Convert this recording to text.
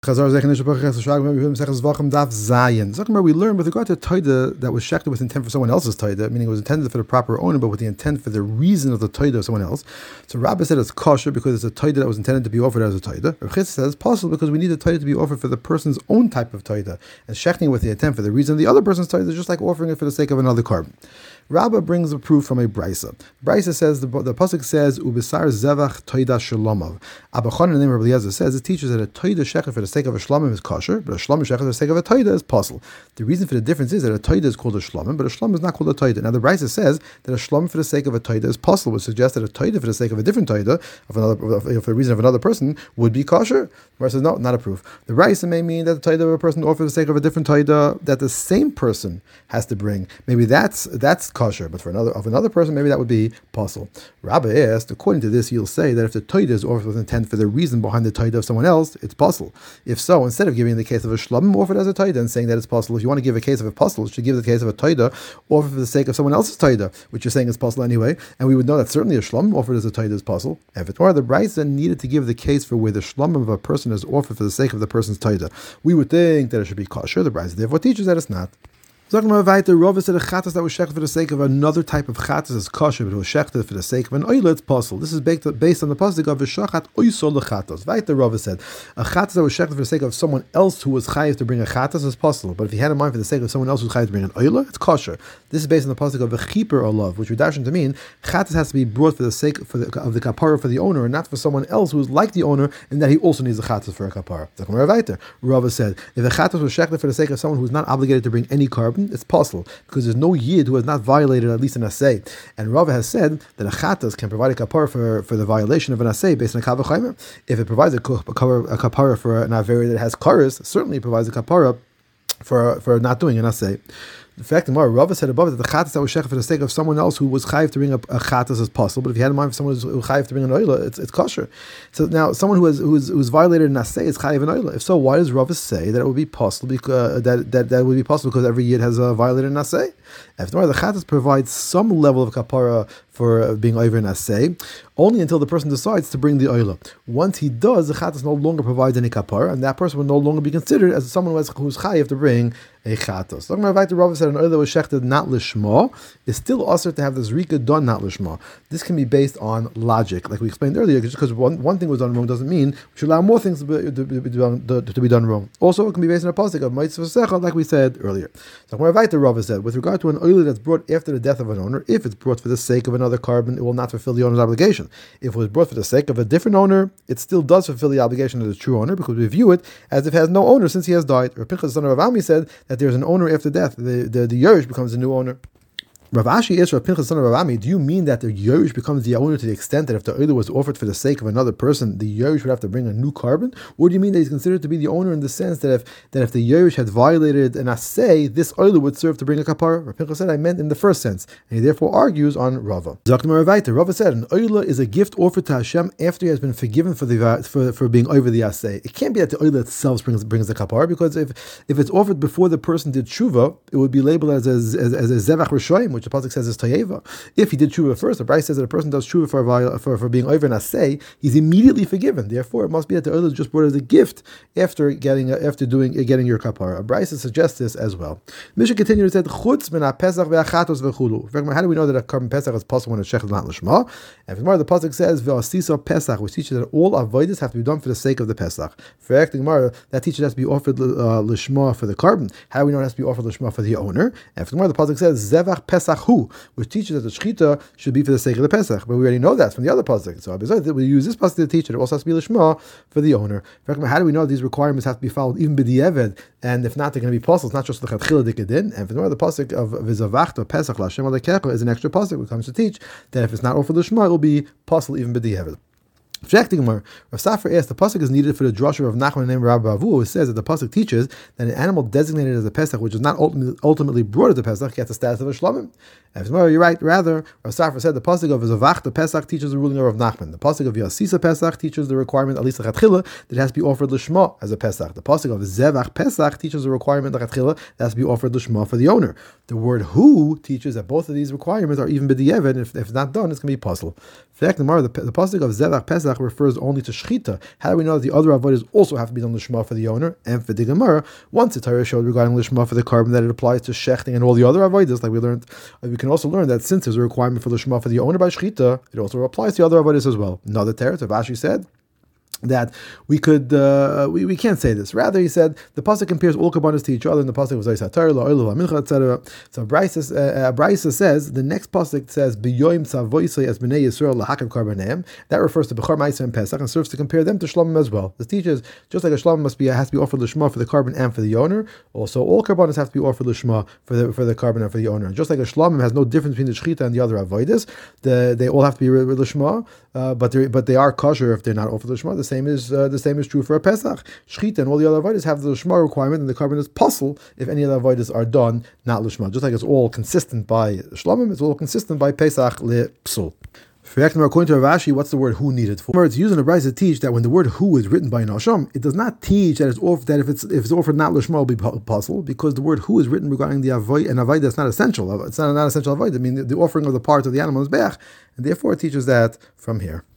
We learn with regard to Toida that was shechted with intent for someone else's Toida, meaning it was intended for the proper owner, but with the intent for the reason of the Toida of someone else. So Rabbi said it's kosher because it's a Toida that was intended to be offered as a Toida. Rav Chisda says it's possible because we need the Toida to be offered for the person's own type of Toida, and shechting with the intent for the reason of the other person's Toida is just like offering it for the sake of another carbon. Rabba brings a proof from a Brisa. Brisa says, the pasuk says, "Ubisar zevach toida shalomav." Abba Chanan, the name of Rabbi Eliezer, says it teaches that a toida shechet for the sake of a shlomim is kosher, but a shlomim shechet for the sake of a toida is possible. The reason for the difference is that a toida is called a shlomim, but a shlomim is not called a toida. Now the Brisa says that a shlomim for the sake of a toida is possible, which suggests that a toida for the sake of a different toida, for the reason of another person, would be kosher. The Brisa says no, not a proof. The Brisa may mean that the toida of a person offered for the sake of a different toida that the same person has to bring. Maybe that's kosher, but for another person, maybe that would be possible. Rabbi asked, according to this, you'll say that if the toida is offered with intent for the reason behind the toida of someone else, it's possible. If so, instead of giving the case of a shlomim offered as a toida and saying that it's possible, if you want to give a case of a possible, you should give the case of a toida offered for the sake of someone else's toida, which you're saying is possible anyway, and we would know that certainly a shlomim offered as a toida is possible. If it were, the Brisa needed to give the case for where the shlomim of a person is offered for the sake of the person's toida. We would think that it should be kosher. The Brisa therefore teaches that it's not. Rava said a chatas that was shechted for the sake of another type of chatas is kosher, but it was shechted for the sake of an oila, it's possible. This is based on the pasuk of v'shachat oisol lechatos. Vaiter Rava said a chatas that was shechted for the sake of someone else who was chayiv to bring a chatas is possible, but if he had in mind for the sake of someone else who's chayiv to bring an oila, it's kosher. This is based on the pasuk of v'chiper olav, which we dash to mean chatas has to be brought for the sake of the kapara for the owner, and not for someone else who is like the owner, and that he also needs a chatas for a kapara. Rava said if the chatas was shechted for the sake of someone who's not obligated to bring any carbon, it's possible because there's no yid who has not violated at least an asay. And Rava has said that a chatas can provide a kapara for the violation of an asay based on a kavachaymer. If it provides a kapara for an averi that has karas, certainly it provides a kapara for not doing an asay. In fact, the Rava said above that the chatas that was shechted for the sake of someone else who was chayiv to bring a chatas is possible, but if you had in mind for someone who's chayiv to bring an oila, it's kosher. So now, someone who's violated an asay is chayiv an oila. If so, why does Rava say that it would be possible because that would be possible because every yid has violated an asay? After the chatas provides some level of kapara for being over an asay, only until the person decides to bring the oila. Once he does, the chatas no longer provides any kapara, and that person will no longer be considered as someone who's chayiv to bring a chatas. So Rava said an oila was shechted not lishma is still also to have this rika done not lishma. This can be based on logic, like we explained earlier. Just because one thing was done wrong doesn't mean we should allow more things to be done wrong. Also, it can be based on a pasuk of mitzvah secha, like we said earlier. So Rava said with regard to an oila that's brought after the death of an owner, if it's brought for the sake of another carbon, it will not fulfill the owner's obligation. If it was brought for the sake of a different owner, it still does fulfill the obligation of the true owner because we view it as if it has no owner since he has died. Or Pinchas, the son of Avami, said that there's an owner after death. The Yerush becomes the new owner. Rav Ashi asked Rav Pinchas, son of Ravami, do you mean that the Yerush becomes the owner to the extent that if the oila was offered for the sake of another person, the Yerush would have to bring a new carbon? Or do you mean that he's considered to be the owner in the sense that if the Yerush had violated an asay, this oila would serve to bring a kapara? Rav Pinchas said, I meant in the first sense. And he therefore argues on Rava. Rava said, an oila is a gift offered to Hashem after he has been forgiven for being over the asay. It can't be that the oila itself brings the kapara, because if it's offered before the person did tshuva, it would be labeled as a zevach rishoyim, which the pasuk says is tayeva. If he did tshuva first, the Brisa says that a person does tshuva for being over an asay, he's immediately forgiven. Therefore, it must be that the oila is just brought as a gift after getting your kapara. A Brisa suggests this as well. Mishnah continued and said, "Chutz min pesach ve'achatos ve'chulu." How do we know that a carbon pesach is possible when a shechted not lishma? And from the pasuk says ve'asisa pesach, which teaches that all avodas have to be done for the sake of the pesach. For the Gemara, that teaches it has to be offered lishma for the carbon. How do we know it has to be offered lishma for the owner? And from the pasuk says zevach pesach hu, which teaches that the shechita should be for the sake of the pesach. But we already know that from the other pasuk. So we use this pasuk to teach it. It also has to be lishma for the owner. How do we know these requirements have to be followed even b'di'eved? And if not, they're going to be possible. It's not just the chatchila dikadin. And for the pasuk of v'zavachta pesach l'Hashem alekecha is an extra pasuk which comes to teach that if it's not offered lishma, it will be possible even b'di'eved. Rav Safra asked, the pasuk is needed for the drasha of Nachman named Rabbi Avu, who says that the pasuk teaches that an animal designated as a pesach, which is not ultimately brought as a pesach, gets the status of a shlomim. And you're right. Rather, Rav Safra said the pasuk of Zavach the pesach teaches the ruling of Rav Nachman. The pasuk of Yasisa pesach teaches the requirement, at least the chatchila, that it has to be offered l'shma as a pesach. The pasuk of Zevach pesach teaches the requirement, the chatchila, that has to be offered l'shma for the owner. The word hu teaches that both of these requirements are even b'di'eved, and if it's not done, it's going to be possible. In fact, the pasuk of Zevach pesach Pesach refers only to Shechita. How do we know that the other avodas also have to be done Lishma for the owner? And for the Gemara, once the Torah showed regarding Lishma for the carbon that it applies to Shechting and all the other avodas, like we learned, we can also learn that since there's a requirement for Lishma for the owner by Shechita, it also applies to the other avodas as well. Another teretz, Rashi said that we could we can't say this. Rather, he said the pasuk compares all kabbanas to each other, and the pasuk was Zaysatar, La'olav, Mincha, etc. So Brisa says the next pasuk says B'yoyim Tzavoisei as Bnei Yisrael lahakav karbaneim. That refers to Bechor Ma'aser and Pesach, and serves to compare them to Shlomim as well. This teaches just like a Shlomim has to be offered l'shma for the carbon and for the owner. Also, all karbanas have to be offered l'shma for the carbon and for the owner. And just like a Shlomim has no difference between the Shechita and the other avodas, they all have to be l'shma, but they are kosher if they're not offered l'shma. The same is true for a Pesach. Shechita and all the other avodas have the Lishma requirement, and the carbon is possible if any of the avodas are done not Lishma. Just like it's all consistent by Shlomim, it's all consistent by Pesach le-psul. According to Rav Ashi, what's the word "who" needed for? It's used in the Brisa to teach that when the word "who" is written by an Asham, it does not teach that if it's offered not Lishma will be possible, because the word "who" is written regarding the avoid, and avoid that's not essential. It's not essential avoid. I mean, the offering of the part of the animal is be'ach, and therefore it teaches that from here.